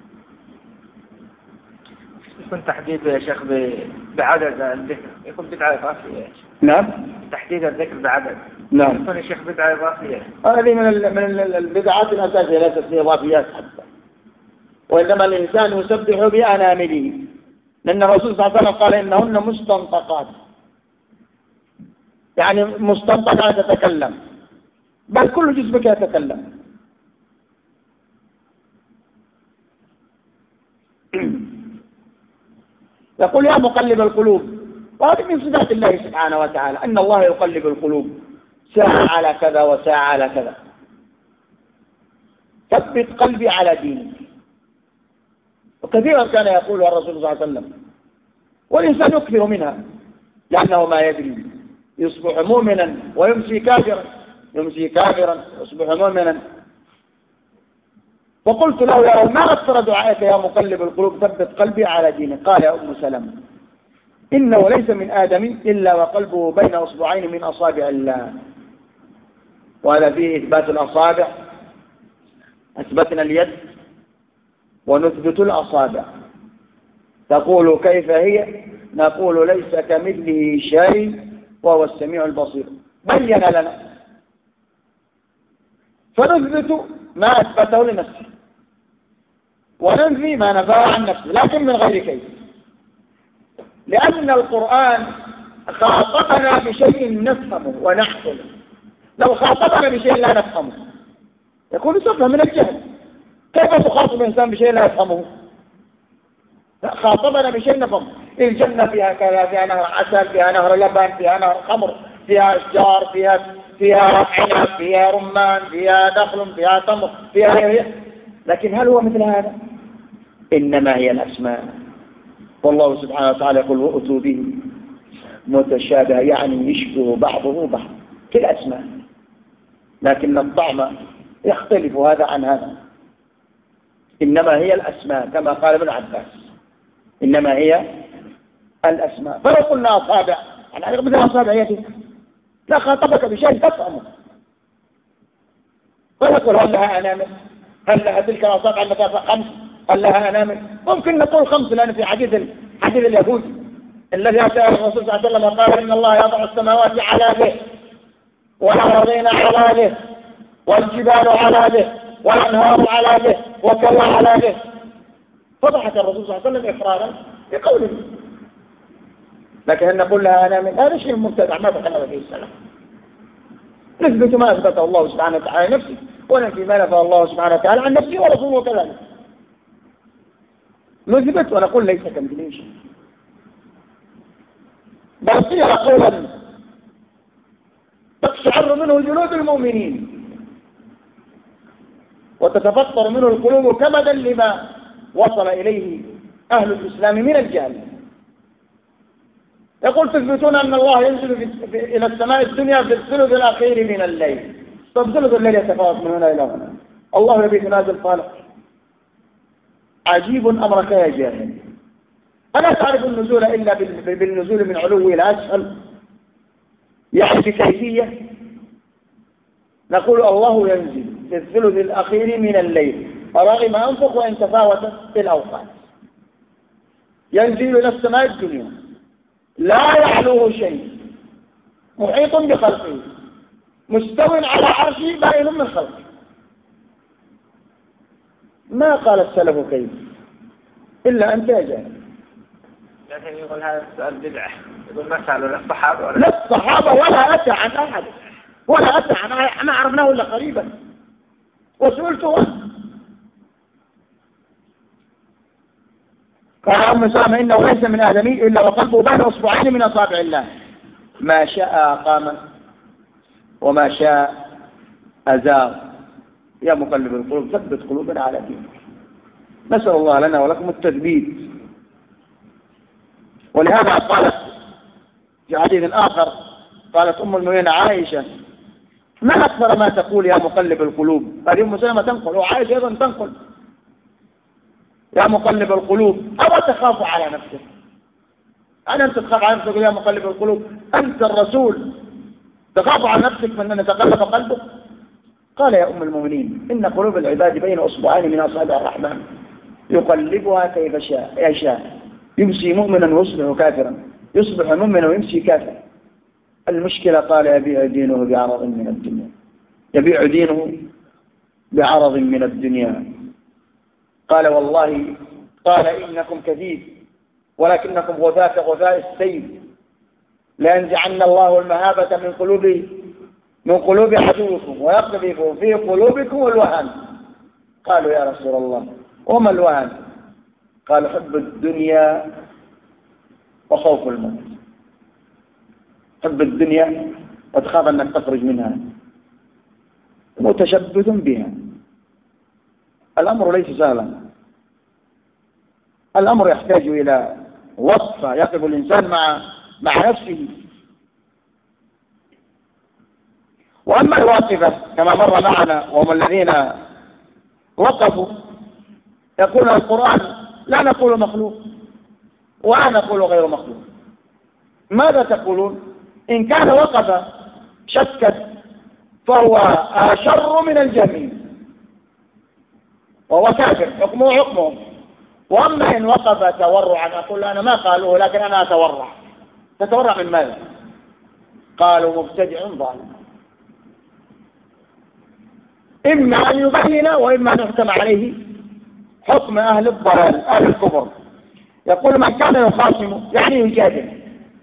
يكون تحديد يا شيخ بعدد الذكر، يكون بدعة إضافية يا شيخ. نعم، تحديد الذكر بعدد. نعم، يكون يا شيخ بدعة إضافية. هذه من من البدعات الأساسية، ليست في إضافيات حتى، وإنما الإنسان يسبح بأنامله، لأن الرسول صلى الله عليه وسلم قال إنهن مستنطقات، يعني مستنطقة تتكلم، بل كل جسمك يتكلم. يقول يا مقلب القلوب، وهذه من صفات الله سبحانه وتعالى أن الله يقلب القلوب، ساعة على كذا وساعة على كذا. ثبت قلبي على دينك، وكثيرا كان يقولها الرسول صلى الله عليه وسلم، والإنسان يكثر منها لأنه ما يدري، يصبح مؤمنا ويمسي كافرا، يمسي كافرا ويصبح مؤمنا. وقلت له يا ما أكثر دعائك يا مقلب القلوب ثبت قلبي على دينك؟ قال يا أم سلمة إنه ليس من آدم إلا وقلبه بين أصبعين من أصابع الله. وهذا فيه إثبات الأصابع، أثبتنا اليد ونثبت الأصابع. تقول كيف هي؟ نقول ليس كمثله شيء وهو السميع البصير، بين لنا، فنثبت ما أثبته لنفسه وننفي ما نفاه عن نفسه، لكن من غير كيف، لأن القرآن خاطبنا بشيء نفهمه ونحفظه. لو خاطبنا بشيء لا نفهمه يكون سفه من الجهل. كيف تخاطب الإنسان بشيء لا يفهمه؟ خاطبنا بشيء نفهمه. الجنة فيها كذا، فيها نهر عسل، فيها نهر لبن، فيها نهر خمر، فيها أشجار، فيها فيها عنب، فيها رمان، فيها دخل، فيها تمر، فيها هي. لكن هل هو مثل هذا؟ إنما هي الأسماء. والله سبحانه وتعالى يقول وأتوا به متشابه، يعني يشبه بعضه بعض في الأسماء، لكن الطعم يختلف هذا عن هذا. إنما هي الأسماء كما قال ابن عباس، إنما هي الأسماء. فلو قلنا أصابع، يعني مثل أصابع يدك، لا خاطبك بشيء تفهمه، فنقول هل لها أنامل؟ هل لها تلك الأصابع التي خمس؟ هل لها أنامل؟ ممكن نقول خمس، لأن في حديث حديث اليهود الذي أتى الرسول صلى الله عليه وسلم قال إن الله يضع السماوات على به والأرضين على به والجبال على به والأنهار على به وكذا على به، فضحك الرسول صلى الله عليه وسلم إقرارا بقوله. لكن أن نقول لها أنامل هذا شيء مبتدع ما تكلم فيه السلام. نثبت ما أثبته الله سبحانه وتعالى نفسه، ونفي ما نفى الله سبحانه وتعالى عن نفسه ورسوله كذلك. نثبت ونقول ليس كمثله شيء. بل قيل قولا تقشعر منه جلود المؤمنين وتتفطر منه القلوب كمدا لما وصل إليه أهل الإسلام من الجهل. يقول تثبتون أن الله ينزل في في إلى السماء الدنيا في الثلث الأخير من الليل. طب ثلث الليل يتفاوت من هنا إلى هنا، الله يبي ينازل خالق. عجيب أمرك يا جاهل، ألا تعرف النزول إلا بالنزول من علو إلى أسفل، يعني بكيفية. نقول الله ينزل في الثلث الأخير من الليل رغم أنفق وإن تفاوتت الأوقات. ينزل إلى السماء الدنيا لا يعلوه شيء، محيط بخلقه، مستو على عرشه بائن من خلقه. ما قال السلف كيف إلا أنت يا جاهل. لكن يقول هذا السؤال بدعة، يقول ما سألوا لا الصحابة ولا لا الصحابة ولا أتى عن أحد، ولا أتى عن أحد، ما عرفناه إلا قريبا وسئلته. قال أم سلمة إنه ليس من آدمي إلا وقلبه بين أصبعين من أصابع الله، ما شاء أقام وما شاء أزاغ. يا مقلب القلوب ثبت قلوبنا على دينك. نسأل الله لنا ولكم التثبيت. ولهذا قالت في حديث آخر، قالت أم المؤمنين عائشة ما أكثر ما تقول يا مقلب القلوب. هذه أم سلمة تنقل وعائشة أيضا تنقل يا مقلب القلوب أو تخاف على نفسك. أنا أنت تخاف على نفسك يا مقلب القلوب؟ أنت الرسول تخاف على نفسك من أن يتقلب قلبك؟ قال يا أم المؤمنين إن قلوب العباد بين أصبعين من أصابع الرحمن يقلبها كيف شاء يشاء، يمسي مؤمنا ويصبح كافرا، يصبح مؤمنا ويمسي كافرا. المشكلة قال يبيع دينه بعرض من الدنيا، يبيع دينه بعرض من الدنيا. قال والله قال إنكم كذيب ولكنكم غثاة غثاء السيف، لينزعن الله المهابة من قلوب من قلوب عدوكم ويقذف في قلوبكم الوهن. قالوا يا رسول الله وما الوهن؟ قال حب الدنيا وخوف الموت. حب الدنيا وتخاف أنك تخرج منها، متشبث بها. الأمر ليس سهلا، الأمر يحتاج إلى وقفة يقف الإنسان مع مع نفسه. وأما الواقفة كما مر معنا وهم الذين وقفوا، يقول القرآن لا نقول مخلوق ولا نقول غير مخلوق. ماذا تقولون؟ إن كان وقف شكا فهو أشر من الجميع وهو كافر، حكمه حكمه. وأما إن وقف تورعا أقول أنا ما قالوه لكن أنا أتورع. تتورع من ماذا؟ قالوا مبتدع ظالم، إما أن يبين وإما أن يحكم عليه حكم أهل الضلال أهل الكفر. يقول من كان يخاصم يعني يجادل.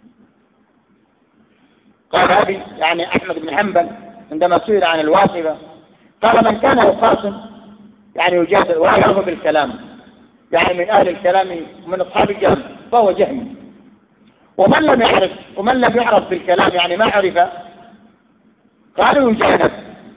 قال أبي يعني أحمد بن حنبل عندما سئل عن الواقفة قال من كان يخاصم يعني يجادل ولا يعرف بالكلام، يعني من أهل الكلام من أصحاب الجهم فهو جهمي. ومن لم يعرف ومن لم يعرف بالكلام يعني ما عرف قالوا يجادل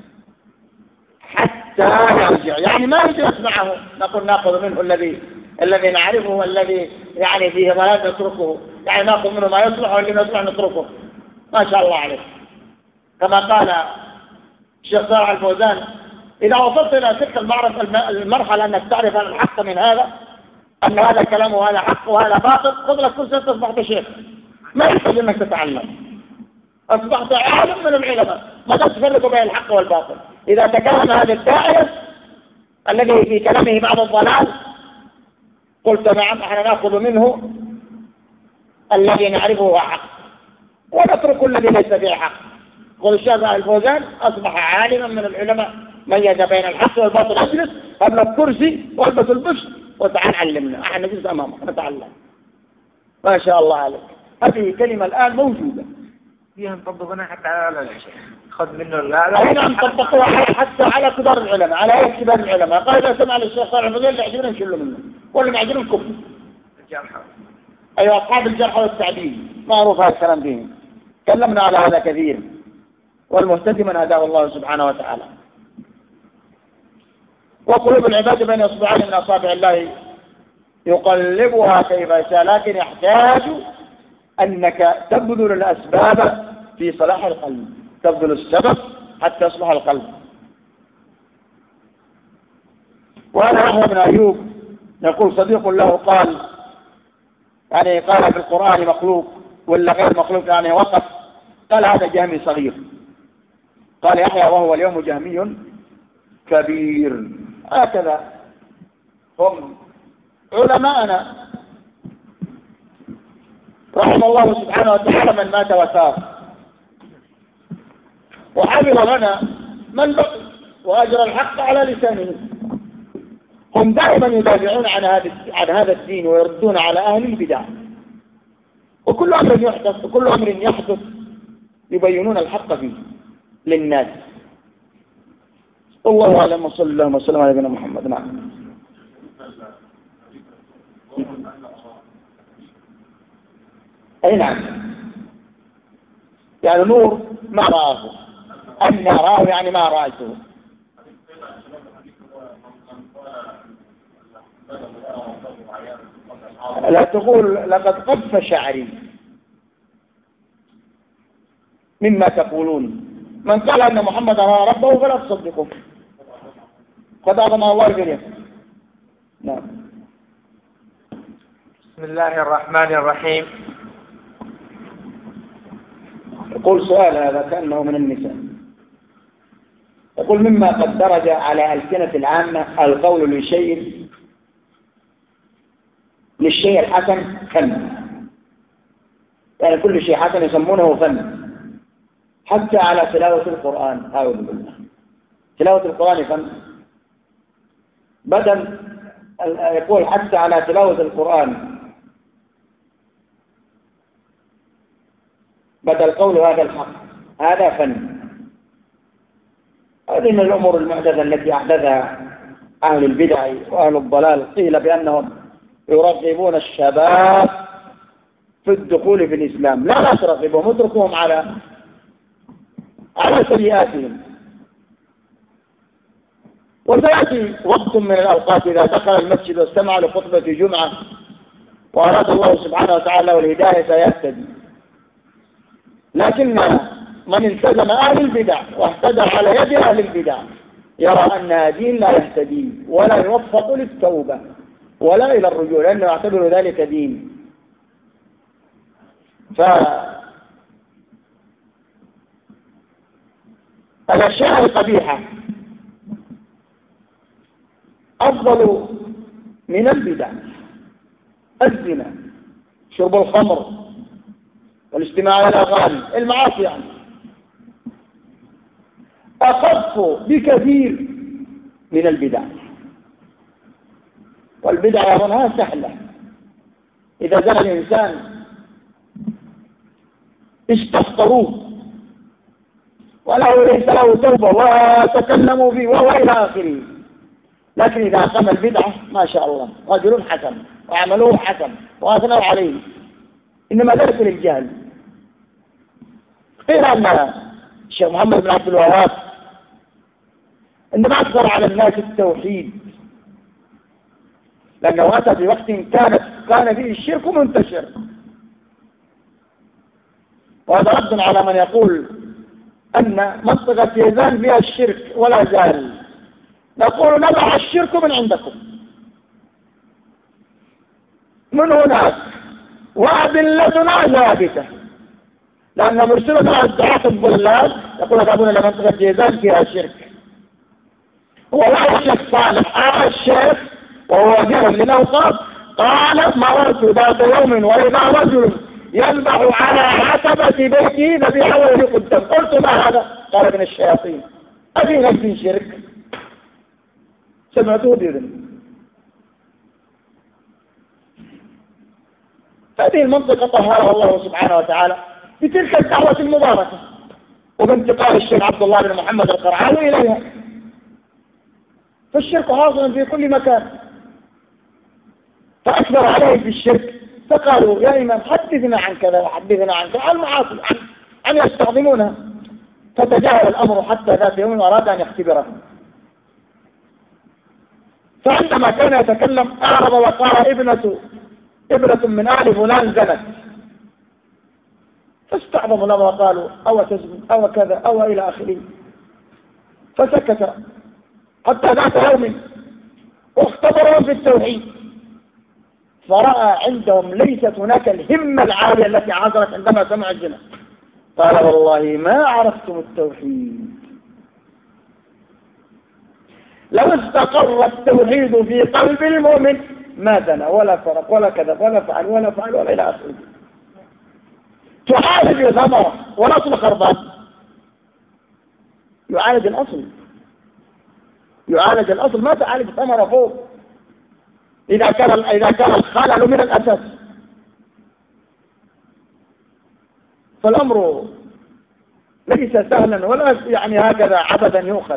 حتى يرجع، يعني ما يجلس معه نقول نأخذ منه الذي الذي نعرفه والذي يعني فيه ضلال نتركه، يعني نأخذ منه ما يصلح والذي يصلح نتركه. ما شاء الله عليه. كما قال الشيخ صالح الفوزان إذا وصلت إلى تلك المرحلة أنك تعرف أن الحق من هذا، أن هذا كلام وهذا حق وهذا باطل، خذ لك كل سنة أصبحت شيخ، ما يحتاج أنك تتعلم، أصبحت عالم من العلماء، ما تفرق بين الحق والباطل. إذا تكلم هذا الداعية الذي في كلامه بعض الضلال قلت نعم احنا نأخذ منه الذي نعرفه حق ونترك الذي ليس فيه حق. قل الشيخ الفوزان أصبح عالما من العلماء ميز بين الحق والباطل. أجلس قبل الكرسي والبس البش وتعال علمنا، احنا نجلس أمامك نتعلم. ما شاء الله عليك. هذه كلمة الآن موجودة فيها نطبقنا حتى على الشيخ خذ منه لا أين أن تطبقوها حتى على كبار العلماء، على أي كبار العلماء. قال إذا سمع للشيخ صالح الفوزان اللي يعجبنا نشله منه واللي ما يعجبنا نكفه. الجرح أيها أصحاب الجرح والتعديل معروف هذا الكلام به، تكلمنا على هذا كثير. والمهتدي من هداه الله سبحانه وتعالى. وقلوب العباد بين اصبعين من اصابع الله يقلبها كيف يشاء، لكن يحتاج أنك تبذل الأسباب في صلاح القلب، تبذل السبب حتى يصلح القلب. وأنا يحيى بن أيوب يقول صديق له قال يعني قال في القرآن مخلوق ولا غير مخلوق، يعني وقف قال هذا جهمي صغير. قال يحيى وهو اليوم جهمي كبير. هكذا هم علماءنا رحم الله سبحانه وتعالى من مات وسار، وحفظ لنا من بقي وأجر الحق على لسانه. هم دائما يدافعون عن هذا عن هذا الدين ويردون على أهل البدع، وكل أمر يحدث وكل أمر يحدث يبينون الحق فيه للناس. الله أعلم، وصلى الله وسلم على نبينا محمد. نعم. أي نعم، يعني نور ما رآه، أن رآه يعني ما رأيته. لا تقول لقد قف شعري مما تقولون. من قال أن محمد رأى ربه فلا تصدقه، قد أعظم الله الجميع. نعم. بسم الله الرحمن الرحيم. يقول سؤال هذا كأنه من النساء، يقول مما قد درج على ألسنة العامة القول لشيء للشيء الحسن فن، يعني كل شيء حسن يسمونه فن، حتى على تلاوة القرآن. أعوذ بالله، تلاوة القرآن فن. بدل يقول حتى على تلاوة القرآن، بدل قول هذا الحق هذا فن. هذه من الأمور المحدثة التي أحدثها أهل البدع وأهل الضلال. قيل بأنهم يرغبون الشباب في الدخول في الإسلام. لا لا ترغبهم، اتركوهم على على سيئاتهم. وسيأتي وقت من الأوقات إذا دخل المسجد واستمع لخطبة جمعة وأراد الله سبحانه وتعالى والهداية سيهتدي. لكن من التزم أهل البدع واهتدى على يد أهل البدع يرى أنها دين لا يهتدي ولا يوفق للتوبة ولا إلى الرجوع، لأنه يعتبر ذلك دين. فالأشياء القبيحة أفضل من البدع. الزنا، شرب الخمر، والاستماع إلى الأغاني، المعاصي يعني أخف بكثير من البدع. والبدع يظنها سهلة. إذا زنى الإنسان استفطروه وله ليس له توبة وتكلموا به وهو إلى آخره. لكن إذا قام البدعة ما شاء الله رجل حسن وعملوه حسن وأثنوا عليه، إنما ذلك للجهل. قيل أن الشيخ محمد بن عبد الوهاب إنما أكثر على الناس التوحيد، لأنه أتى في وقت كانت كان فيه الشرك منتشر. وهذا رد على من يقول أن منطقة يزال فيها الشرك ولا زال. نقول نبع الشرك من عندكم من هناك، وأدلتنا ثابتة، لأن مرسلنا الدعاة الضلال يقول لك أبونا لمنطقة يزال فيها شرك. ولا الشيخ صالح آه الشيخ وهو وزير للأوقاف قال مررت ذات يوم وإذا رجل يذبح على عتبة بيته ذبيحة وهي قدام. قلت ما هذا؟ قال من الشياطين. أفي نفس شرك؟ سمعته بإذن. هذه المنطقة طهرها الله سبحانه وتعالى بتلك الدعوة المباركة وبانتقال الشيخ عبد الله بن محمد القرعاوي إليها. فالشرك حاصل في كل مكان، فأكبر عليه في الشرك. فقالوا يا إمام حدثنا عن كذا وحدثنا عن كذا، عن المعاصي عن, عن يستخدمونها. فتجاهل الأمر حتى ذات يوم أراد أن يختبره، فعندما كان يتكلم أعرض وقال ابنة ابنة من آل فلان زنت، فاستعظموا له وقالوا أو تزن أو كذا أو إلى آخره، فسكت حتى ذات يوم واختبرهم في التوحيد، فرأى عندهم ليست هناك الهمة العالية التي عذرت عندما سمع الزنا. قال والله ما عرفتم التوحيد، لو استقر التوحيد في قلب المؤمن ما زنى ولا سرق ولا كذب ولا فعل ولا فعل ولا إلى آخره. تعالج ثمرة والأصل خربان، يعالج الأصل، يعالج الأصل ما تعالج ثمرة فوق إذا كان إذا كان الخلل من الأساس. فالأمر ليس سهلا ولا يعني هكذا عبدا يؤخذ.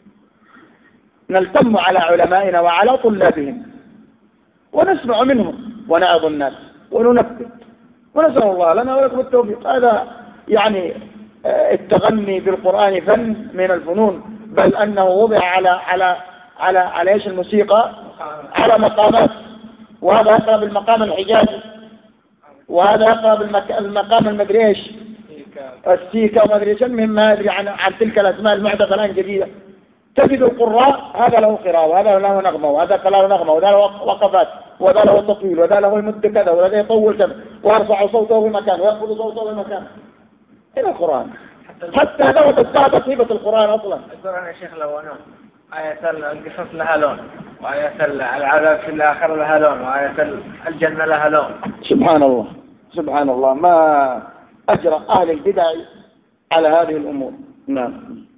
نلتم على علمائنا وعلى طلابهم ونسمع منهم ونعظ الناس وننفذ، ونسأل الله لنا ولكم التوفيق. هذا يعني التغني بالقرآن فن من الفنون، بل أنه وضع على على على على ايش الموسيقى على مقامات، وهذا يقرأ بالمقام الحجازي، وهذا يقرأ بالمقام المدري ايش السيكا وما ادري ايش، المهم ما ادري عن عن تلك الاسماء المحدثة الان جديدة. تجد القراء هذا له قراءة وهذا له نغمة وهذا له نغمة وهذا له وقفات وهذا له تطويل وهذا له يمد كذا وهذا يطول كذا ويرفع صوته في مكان ويخفض صوته في مكان إلى القرآن، حتى لو تستعب صيغة القرآن أصلا. القرآن يا شيخ لو أنا آية القصص لها لون، وآية العذاب في الآخرة لها لون، وآية الجنة لها لون. سبحان الله سبحان الله، ما أجرى أهل البدع على هذه الأمور. نعم.